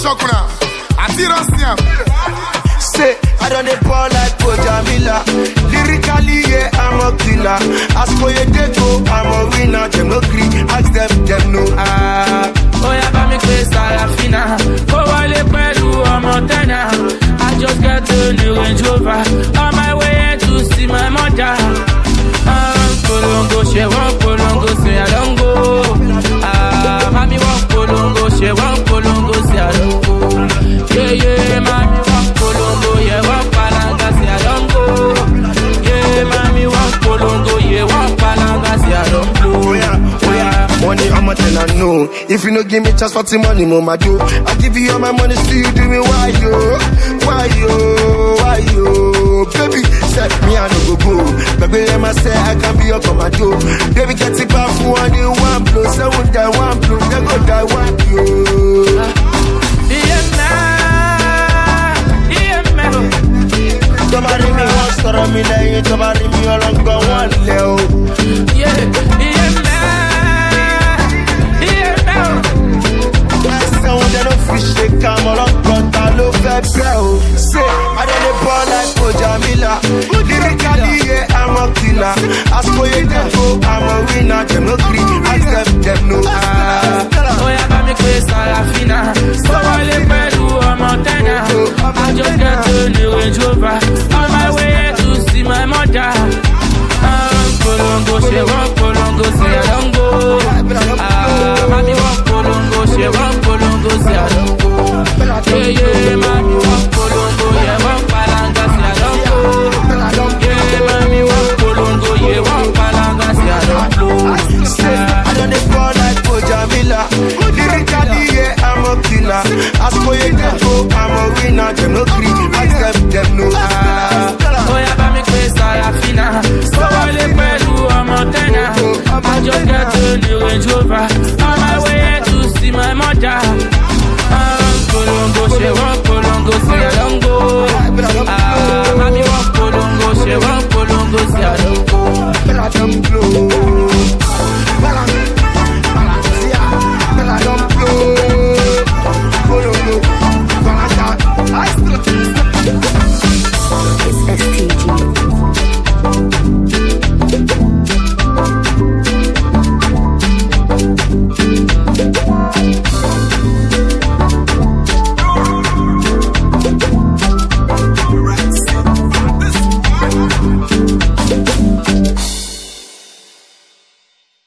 shock now. I see don't see him. Say, I don't ball like Jamila. Lyrically, yeah, I'm a killer. As for your deco, I'm a winner. Them no agree, ask them no. Oh yeah, but me play Salafina. Go all the pelu, I'm a tenor. I just got a new Range Rover. On my way to see my mother. Polongo, she won't polongo, say I don't go. Mommy won't polongo, she won't polongo, say I don't go. Yeah, yeah, mommy won't polongo, yeah, won't palanga, say I don't go. Yeah, mommy won't polongo, yeah, won't palanga, say I don't go. Oh yeah, money I'm a tell I know. If you no give me chance for the money, mama do. I give you all my money, still you do me why yo, baby, set me I no go. Baby, let me say I can be your commando. Baby, get it back for one you one blow, so one die one blow, then go die one yo. Somebody me one story me like somebody me along go one leo. Sound they no fish they come along but I love that girl. Say I don't ball like Jamila. Lyrically yeah I'm a killer. As for your deco I'm a winner. Them no agree, ask them no. Oh yeah, but me play Salafina. So all the pelu I'm a tenor. I just got a new Range Rover. On my way to see my mother. Polongo, she won't polongo, say I don't go. Mommy won't polongo, she won't polongo, say I don't go. Yeah, yeah, mommy won't polongo, yeah, won't palanga, say I don't go. Yeah, mommy won't polongo, yeah, won't palanga, say I don't go. I don't ball like Jamila. Lyrically yeah I'm a killer. As for your deco I'm a winner. Them no agree, ask them no. Oh yeah, but me play Salafina. So all the pelu I'm a tenor. I just got a new Range Rover. On my way to see my mother.